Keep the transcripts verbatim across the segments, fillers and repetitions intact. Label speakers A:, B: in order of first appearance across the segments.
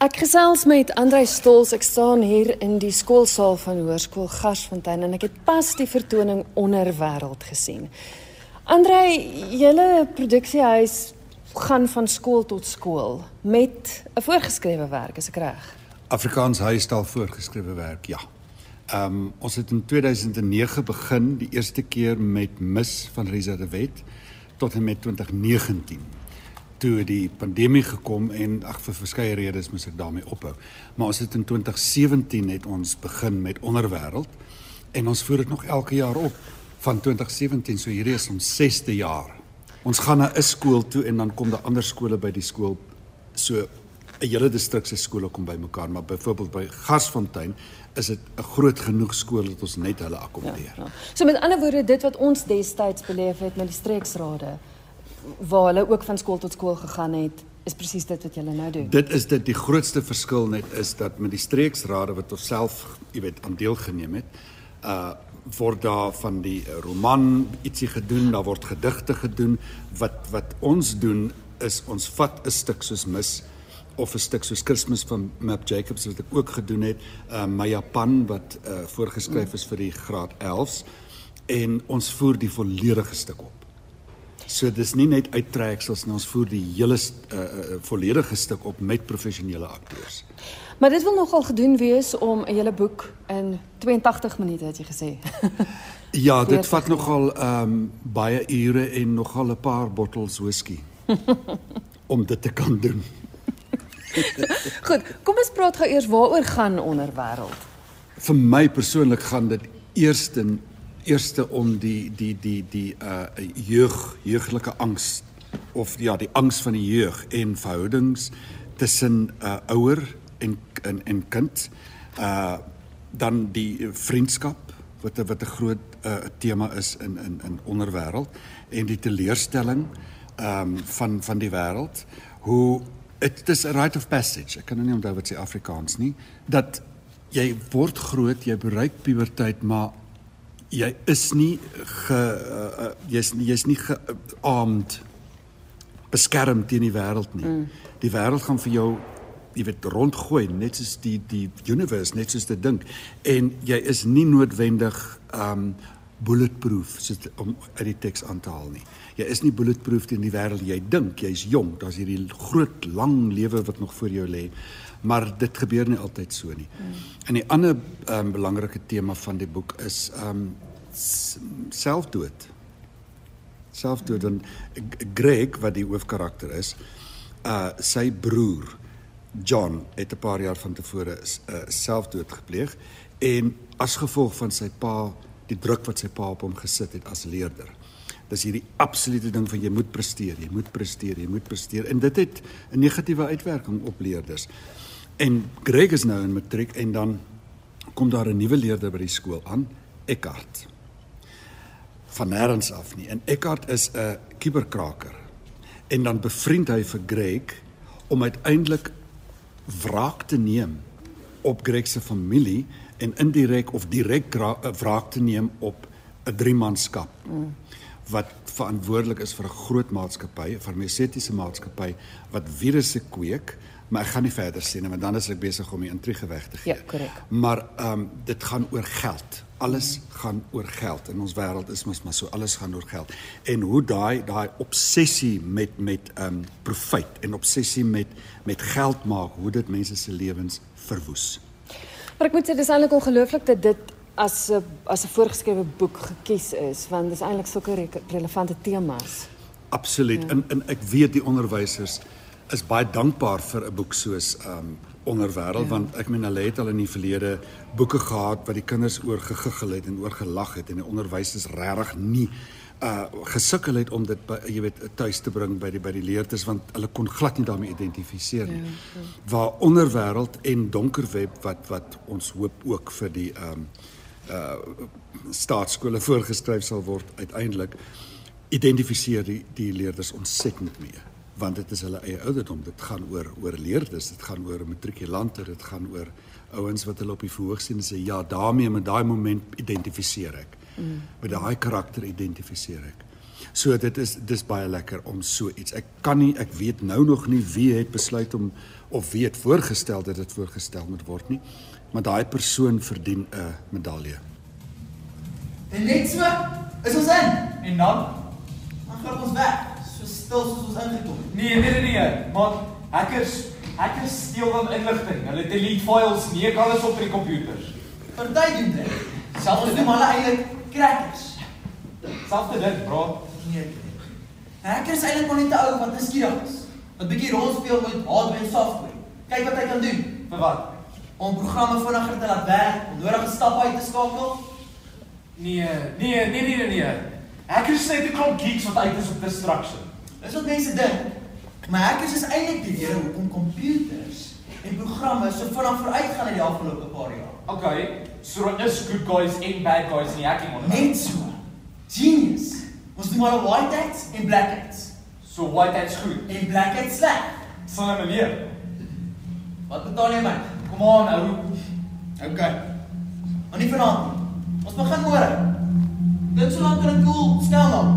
A: Ek gesels met Andrei Stols. Ek staan hier in die skoolsaal van Hoërskool Garsfontein en ek het pas die vertoning Onderwêreld gesien. Andrei, julle produksiehuis gaan van skool tot skool met 'n voorgeskrewe werk, is ek reg?
B: Afrikaans huistaal voorgeskrewe werk, ja. Um, ons het in tweeduisend nege begin, die eerste keer met Mis van Risa de Wet, tot en met twintig negentien. Toe die pandemie gekom en ag vir verskeie redes moes ek daarmee ophou. Maar ons het in twintig sewentien het ons begin met Onderwêreld en ons voer dit nog elke jaar op van twintig sewentien, so hierdie is ons sesde jaar. Ons gaan na 'n skool toe en dan kom daar ander skole by die skool, so 'n hele distrik se skole kom bymekaar, maar byvoorbeeld by Garsfontein is dit 'n groot genoeg skool dat ons net hulle akkommodeer.
A: Ja, ja. So met ander woorde, dit wat ons destyds beleef het met die streeksrade, waar hulle ook van skool tot skool gegaan het, is presies dit wat julle nou doen.
B: Dit is dit die grootste verskil net is dat met die streeksrade wat ons self, jy weet, aan deel geneem het, uh word daar van die roman ietsie gedoen, daar word gedigte gedoen. Wat wat ons doen is ons vat 'n stuk soos Mis of 'n stuk soos Kersfees van Map Jacobs wat ek ook gedoen het, uh, my Japan wat uh, voorgeskryf is vir die graad elfs en ons voer die volledige stuk op. So dis nie net uittreksels, ons voer die hele uh, uh, volledige stuk op met professionele akteurs.
A: Maar dit wil nogal gedoen wees om 'n hele boek in twee en agtig minute, het jy gesê.
B: Ja, dit vat nogal um, baie ure en nogal 'n paar bottels whisky om dit te kan doen.
A: Goed, kom ons praat gou eers waaroor gaan Onderwêreld.
B: Vir my persoonlik gaan dit eerste eerste om die die die die uh jeug jeuglike angs of ja, die angs van die jeug en verhoudings tussen uh ouer en en en kind. Uh dan die vriendskap wat 'n wat 'n groot uh tema is in in in Onderwêreld en die teleurstelling um van van die wêreld. Hoe dit is 'n rite of passage. Ek kan nou nie onthou wat sê Afrikaans nie. Dat jy word groot, jy bereik puberteit, maar jy is nie ge uh, jy's jy's nie gearmed beskerm teen die wêreld nie. Mm. Die wêreld gaan vir jou, jy weet, rondgooi net soos die die universe, net soos dit dink. En jy is nie noodwendig um bulletproof, soos om uit die teks aan te haal nie. Jy is nie bulletproof teen die wêreld. Jy dink jy's jong, daar's hierdie groot lang lewe wat nog voor jou lê. Maar dit gebeur nie altyd so nie. Mm. En die ander um, belangrike tema van die boek is um, selfdood. Selfdood. En Greg, wat die hoofkarakter is, uh, sy broer, John, het 'n paar jaar van tevore uh, selfdood gepleeg. En as gevolg van sy pa, die druk wat sy pa op hom gesit het as leerder. Dis hierdie absolute ding van jy moet presteer, jy moet presteer, jy moet presteer. En dit het 'n negatiewe uitwerking op leerders. En Greg is nou in matriek en dan kom daar 'n nuwe leerder by die skool aan, Eckhart. Van nêrens af nie. En Eckhart is 'n kuberkraker. En dan bevriend hy vir Greg om uiteindelik wraak te neem op Greg se familie en indirek of direk wraak te neem op 'n driemanskap. Mm. Wat verantwoordelik is vir 'n groot maatskappy, 'n farmaseutiese maatskappy wat virusse kweek. Maar ek gaan nie verder sê nie, want dan is ek besig om die intrige weg te gee.
A: Ja, korrek.
B: Maar um, dit gaan oor geld. Alles gaan oor geld. In ons wêreld is mos maar so, alles gaan oor geld. En hoe daai daai obsessie met met um, profit en obsessie met met geld maak, hoe dit mense se lewens verwoes.
A: Maar ek moet sê, dis eintlik ongelooflik dat dit as 'n as 'n voorgeskrewe boek gekies is, want dis eintlik sulke re relevante temas.
B: Absoluut. Ja. En en ek weet die onderwysers is baie dankbaar vir 'n boek soos um, Onderwêreld, ja. Want ek meen hulle het al in die verlede boeke gehad wat die kinders oor gegiggel het en oor gelag het en die onderwysers regtig nie uh, gesukkel het om dit by, jy weet, tuis te bring by die by die leerders, want hulle kon glad nie daarmee identifiseer nie. Ja, ja. Waar Onderwêreld en Donkerweb wat wat ons hoop ook vir die um, uh, staatskole voorgeskryf sal word uiteindelik, identifiseer die die leerders ontsettend mee. Want dit is hulle eie ouderdom, dit gaan oor oor leerders, dit gaan oor matrikulante, dit gaan oor ouens wat hulle op die verhoog sien en sê, ja, daarmee met daai moment identifiseer ek. Mm. Met daai karakter identifiseer ek. So dit is dis baie lekker om so iets. Ek kan nie, ek weet nou nog nie wie het besluit om of wie het voorgestel dat dit voorgestel moet word nie, maar daai persoon verdien 'n medalje.
C: En net so, is ons in.
D: En dan?
C: Dan gaan ons weg, so stil soos ons ingekom het.
D: Nee, nee, nee, nee, maar hackers, hackers steel dan inligting. Hulle delete files, nie ek alles op die computers.
C: Party doen dit. Selfs noem hulle eintlik crackers.
D: Selfde ding, bro.
C: Nee. Hacker is eintlik maar net te ou wat nuuskierig is. Wat bietjie rondspeel met hardware en software. Kyk wat hy kan doen.
D: Vir wat?
C: Om programme vinniger te laat werk, om nodige stappe uit te skakel.
D: Nee, nee, nee, nee, nee, nee. Hackers is net 'n klomp geeks wat uit is op distraction.
C: Dis wat mense dink. Maar hackers is eintlik die rede hoekom computers en programme so vinnig vooruit gaan in die afgelope paar jaar.
D: Okay, so daar is good guys en bad guys in die hacking onder.
C: Net so. Genius. Ons doen maar white hats en black hats.
D: So white hat's goed.
C: En black hats sleg.
D: Sal hy my leer?
C: Wat betaal jy my?
D: Kom aan, ou.
C: Okay. Maar nie vanaand nie. Ons begin môre. Dit so lank kan dit cool, stel nou.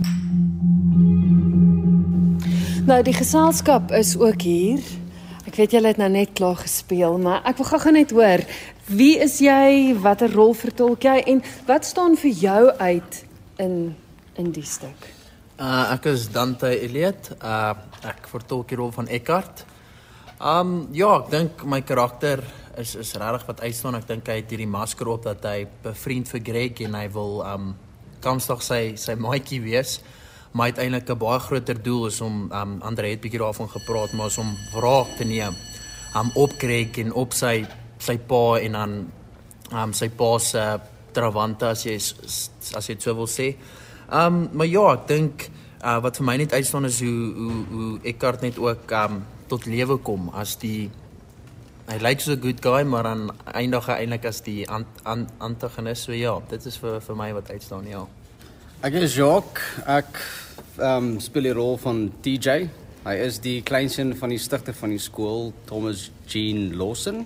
A: Nou, die geselskap is ook hier. Ek weet julle het nou net klaar gespeel, maar ek wil gou-gou net hoor, wie is jy, watter rol vertolk jy en wat staan vir jou uit in in die stuk?
E: Uh, ek is Dante Elliot. Uh, ek vertolk die rol van Eckhart. Um, ja, ek dink my karakter is is regtig wat uitstaan. Ek dink hy het hierdie masker op dat hy bevriend vir Greg en hy wil um kansdag sy sy maatjie wees. Maar uiteindelik 'n baie groter doel is om um Andre het bietjie daarvan gepraat, maar is om wraak te neem. Um op Greg en op sy sy pa en dan um sy pa se trawante as jy as jy dit so wil sê. Um maar ja, ek dink uh wat vir my net uitstaan is hoe hoe hoe Eckhart net ook um tot lewe kom as die hy lyk so 'n good guy, maar dan eindig hy eintlik as die ant, ant, antagonist. So ja, dit is vir vir my wat uitstaan, ja.
F: Ek is Jacques. Ek um, speel die rol van T J. Hy is die kleinseun van die stigter van die skool, Thomas Jean Lawson.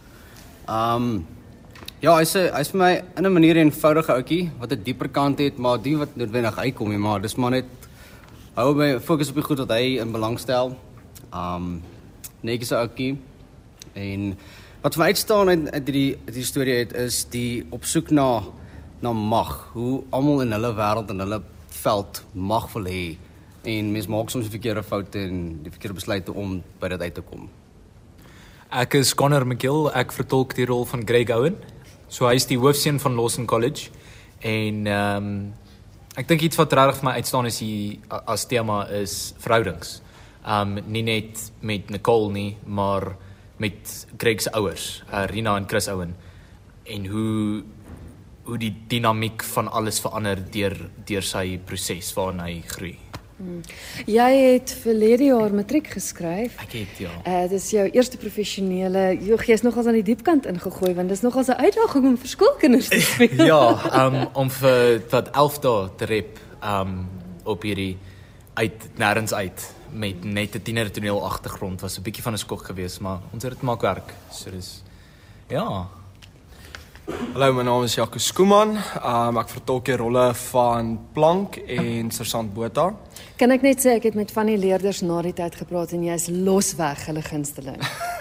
F: Um, ja, hy is, hy is vir my in 'n manier 'n eenvoudige ouetjie wat 'n dieper kant het, maar die wat noodwendig uitkom nie, maar dis maar net hou my fokus op die goed wat hy in belang stel. Um, netjies ouetjie. En wat vir my uitstaan uit, uit die uit die storie uit is die opsoek na na mag, hoe almal in hulle wêreld en hulle veld mag wil hê en mens maak soms die verkeerde foute en die verkeerde besluite om by dit uit te kom.
G: Ek is Connor McGill, ek vertolk die rol van Greg Owen. So hy is die hoofseun van Lawson College en ehm um, ek dink iets wat regtig vir my uitstaan is hier as tema is verhoudings. Ehm um, nie net met Nicole nie, maar met Greg se ouers, uh, Rina en Chris Owen en hoe hoe die dinamiek van alles verander deur deur sy proses waarin hy groei.
A: Hmm. Jy het verlede jaar matriek geskryf.
G: Ek het ja.
A: Uh, dit is jou eerste professionele, jy is nogals aan die diepkant ingegooi want dis nogals 'n uitdaging om vir skoolkinders te speel.
G: Ja, um, om vir wat elf dae te rep um, op hierdie uit nêrens uit met net 'n tiener toneel agtergrond was 'n bietjie van 'n skok geweest, maar ons het dit maak werk. So dis ja.
H: Hallo, my naam is Jaco Skooman. Um, ek vertolk die rolle van Plank en Sergeant Botha.
A: Kan ek net sê ek het met van die leerders na die tyd gepraat en jy is losweg hulle gunsteling.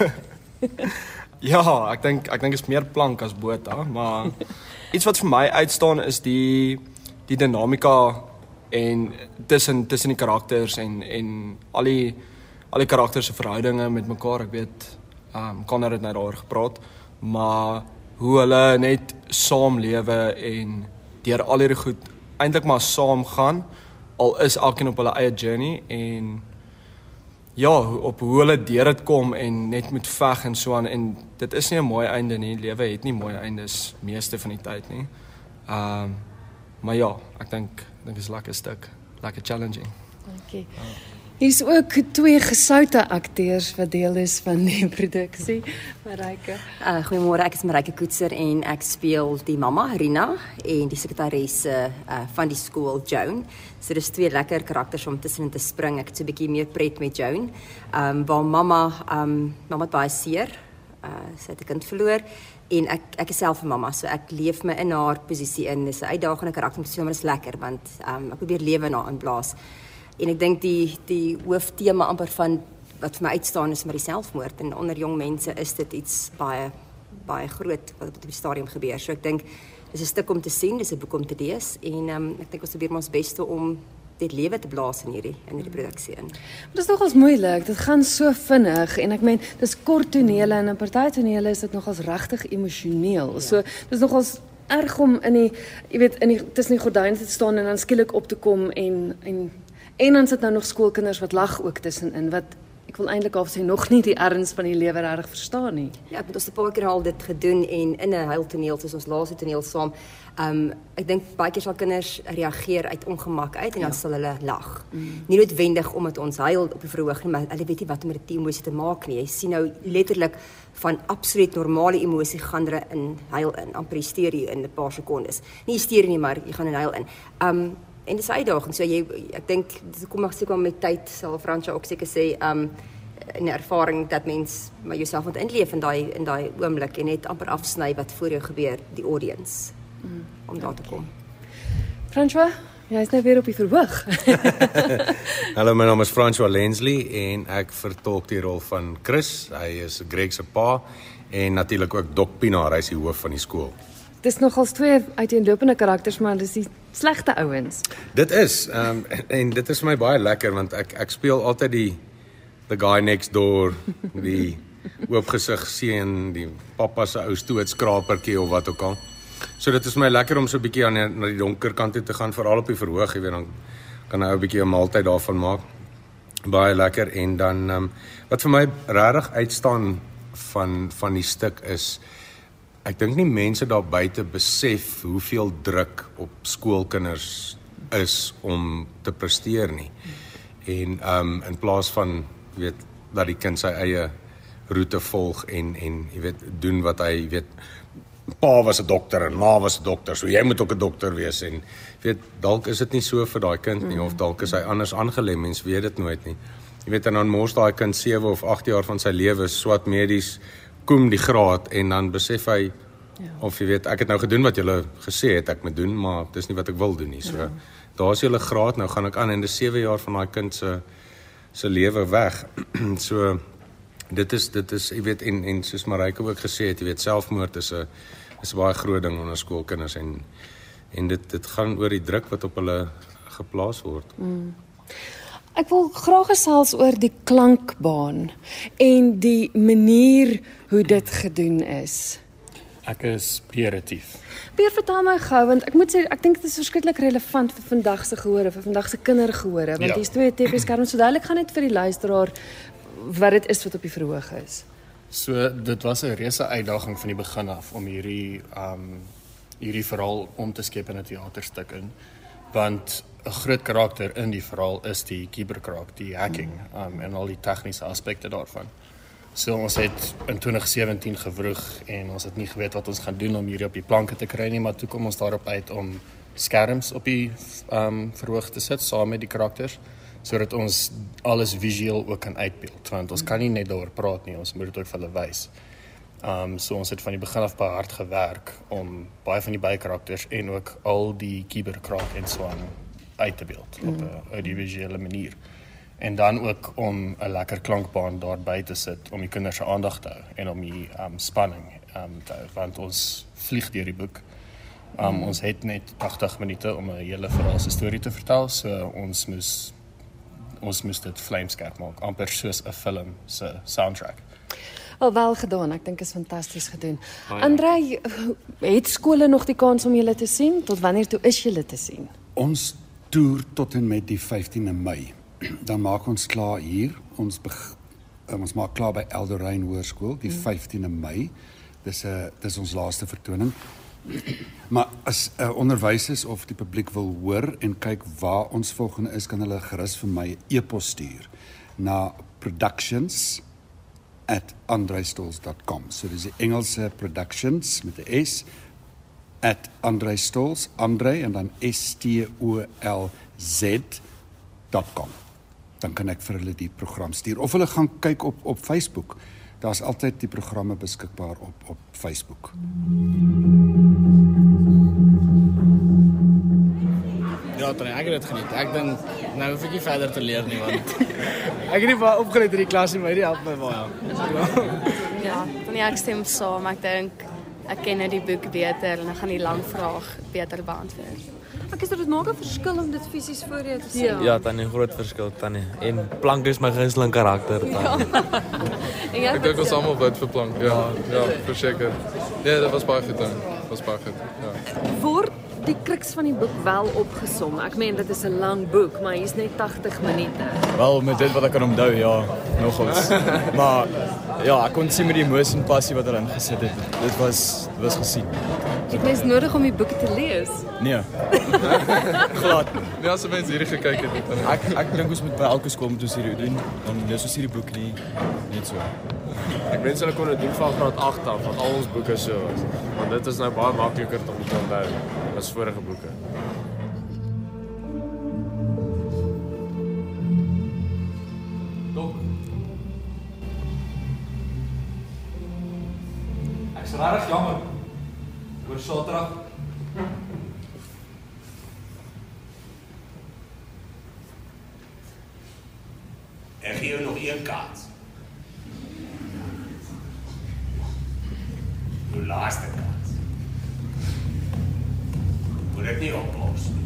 H: Ja, ek dink ek dink is meer Plank as Botha, maar iets wat vir my uitstaan is die die dinamika en tussen tussen die karakters en en al die al die karakters se verhoudinge met mekaar. Ek weet um Connor het nou daaroor gepraat, maar hoe hulle net saamlewe en deur al hierdie goed eintlik maar saam gaan, al is elkeen op hulle eie journey en ja, op hoe hulle deur dit kom en net moet veg en so aan en dit is nie 'n mooi einde nie. Lewe het nie mooi eindes meeste van die tyd nie. Um maar ja, ek dink ek dink is 'n lekker stuk, lekker challenging.
A: Dankie. Hier's ook twee gesoute akteurs wat deel is van die produksie. Mareike.
I: Uh, goeiemôre, ek is Mareike Koetser en ek speel die mamma Rina en die sekretaresse uh, van die skool Joan. So dis twee lekker karakters om tussenin te spring. Ek het so 'n bietjie meer pret met Joan. Um waar mamma um mamma het baie seer. uh, sy het 'n kind verloor en ek ek is self 'n mamma, so ek leef my in haar posisie in. Dis 'n uitdagende karakter, maar dit is lekker want um, ek probeer lewe na inblaas. En ek dink die die hooftema amper van wat vir my uitstaan is met die selfmoord en onder jong mense is dit iets baie baie groot wat op die stadium gebeur. So ek dink dis 'n stuk om te sien, dis 'n boek om te lees en um, ek dink ons probeer ons bes om dit lewe te blaas in hierdie in hierdie produksie in.
A: Dit is nogals moeilik. Dit gaan so vinnig en ek meen dis kort tonele en in party tonele is dit nogals regtig emosioneel. Ja. So dis nogals erg om in die jy weet in die tussen die gordyne te staan en dan skielik op te kom en en en dan sit nou nog skoolkinders wat lag ook tussenin wat ek wil eintlik al sê nog nie die erns van die lewe reg verstaan nie.
I: Ja, ek het ons 'n paar keer al dit gedoen en in 'n huiltoneel soos ons laaste toneel saam. Um ek dink baie keer sal kinders reageer uit ongemak uit en dan ja. sal hulle lag. Mm. Nie noodwendig omdat ons huil op die verhoog nie, maar hulle weet nie wat om met die emosie te maak nie. Jy sien nou letterlik van absoluut normale emosie gaan hulle in huil in, amper hysterie in 'n paar sekondes. Nie hysterie nie, maar jy gaan in huil in. Um en dis 'n uitdaging. So jy ek dink dit kom maar seker met tyd sal Fransja ook seker sê um 'n ervaring dat mens maar jouself moet inleef in daai in daai oomblik en net amper afsny wat voor jou gebeur, die audience. Mm. Om daar te kom.
A: Fransja, jy is nou weer op die verhoog.
J: Hallo, my naam is Fransja Lensley en ek vertolk die rol van Chris. Hy is Greg se pa en natuurlik ook Doc Pinaar, hy is die hoof van die skool.
A: Dis nogals twee uiteenlopende karakters, maar dis die slegte ouens.
J: Dit is um, en, en dit is vir my baie lekker want ek ek speel altyd die the guy next door, die oopgesig seun, die pappa se ou stootskrapertjie of wat ook al. So dit is my lekker om so 'n bietjie aan die, na die donker kant toe te gaan, veral op die verhoog, jy weet, dan kan hy 'n bietjie 'n maaltyd daarvan maak. Baie lekker en dan um, wat vir my regtig uitstaan van van die stuk is ek dink nie mense daar buite besef hoeveel druk op skoolkinders is om te presteer nie. En um in plaas van jy weet dat die kind sy eie roete volg en en jy weet doen wat hy jy weet pa was 'n dokter en ma was 'n dokter, so jy moet ook 'n dokter wees en weet dalk is dit nie so vir daai kind nie of dalk is hy anders aangelê, mens weet dit nooit nie. Jy weet en dan mors daai kind sewe of agt jaar van sy lewe swat medies kom die graad en dan besef hy ja. of jy weet ek het nou gedoen wat julle gesê het ek moet doen, maar dis nie wat ek wil doen nie. So ja. daar's julle graad, nou gaan ek aan en dis sewe jaar van daai kind se se lewe weg. So dit is dit is jy weet en en soos Marike ook gesê het, jy weet selfmoord is 'n is 'n baie groot ding onder skoolkinders en en dit dit gaan oor die druk wat op hulle geplaas word.
A: Mm. Ek wil graag gesels oor die klankbaan en die manier hoe dit gedoen is.
K: Ek is Pierretief.
A: Pier, vertel my gou, want ek moet sê, ek dink dit is verskriklik relevant vir vandag se gehore, vir vandag se kindergehore, want ja. hier's twee T V-skerms, so duidelik gaan net vir die luisteraar wat dit is wat op die verhoog is.
K: So dit was 'n reuse uitdaging van die begin af om hierdie um hierdie verhaal om te skep in 'n teaterstuk in, want 'n groot karakter in die verhaal is die cyberkraak, die hacking um en al die tegniese aspekte daarvan. So ons het in twintig sewentien gewroeg en ons het nie geweet wat ons gaan doen om hierdie op die planke te kry nie, maar toe kom ons daarop uit om skerms op die um verhoog te sit saam met die karakters, sodat ons alles visueel ook kan uitbeeld, want ons kan nie net daaroor praat nie, ons moet dit ook vir hulle wys. Um, so ons het van die begin af baie hard gewerk om baie van die bykarakters en ook al die cyberkraak en so aan uit te beeld mm. op 'n audiovisuele manier. En dan ook om 'n lekker klankbaan daarby te sit om die kinders se aandag te hou en om die um, spanning um, te hou, want ons vlieg deur die boek. Um, mm. Ons het net agtig minute om 'n hele verhaal se storie te vertel, so ons moes ons moes dit vlamskerp maak, amper soos 'n film se soundtrack.
A: Wel wel gedaan, ek dink is fantasties gedoen. Oh, ja. Andrei, het skole nog die kans om julle te sien? Tot wanneer toe is julle te sien?
B: Ons toer tot en met die vyftiende Mei. Dan maak ons klaar hier. Ons beg, ons maak klaar by Eldorein Hoërskool die vyftiende Mei. Dis 'n dis ons laaste vertoning. Maar as uh, onderwysers of die publiek wil hoor en kyk waar ons volgende is, kan hulle gerus vir my e-pos stuur na productions at andreistolz dot com. So dis die Engelse productions met 'n S at andreistolz, Andre en dan S T O L Z dot com. Dan kan ek vir hulle die program stuur of hulle gaan kyk op op Facebook. daar's altyd die programme beskikbaar op op Facebook.
L: Ja, Tony, ek het dit geniet. Ek dink nou hoef ek nie verder te leer nie want ek het nie baie opgelet in die klas nie, maar dit help my baie.
M: Ja, Tony, ek stem saam. Ek dink ek ken nou die boek beter en ek gaan die lang vraag beter beantwoord.
A: Ek is dit maak 'n verskil om dit fisies voor jou te sien.
N: Ja, Tannie, groot verskil, Tannie. En Plank is my gunsteling karakter, Tannie.
A: Ja.
O: Ek dink ons almal wit vir Plank. Ja, ja, verseker. Nee, dit was baie goed dan. Was baie goed. Ja.
A: Word die kruks van die boek wel opgesom? Ek meen dit is 'n lang boek, maar hier's net tagtig minute.
P: Wel, met dit wat ek kan onthou, ja, nogals. Maar ja, ek kon sien met die emosie en passie wat hulle ingesit het. Dit was dit was gesien.
A: Het mens nodig om die boek te lees?
P: Nee. Glad.
O: Nee, as mense hierdie gekyk het.
P: Ek ek dink ons moet by elke skool moet ons hierdie doen. Dan lees ons hierdie boek nie net so.
H: Ek wens hulle kon dit doen van graad agt af, want al ons boeke so was. Want dit is nou baie makliker om te onthou as vorige boeke.
D: Dok. Ek's regtig jammer oor Saterdag.
Q: Ek gee jou nog een kans. Jou laaste kans. Moet dit nie oplos nie.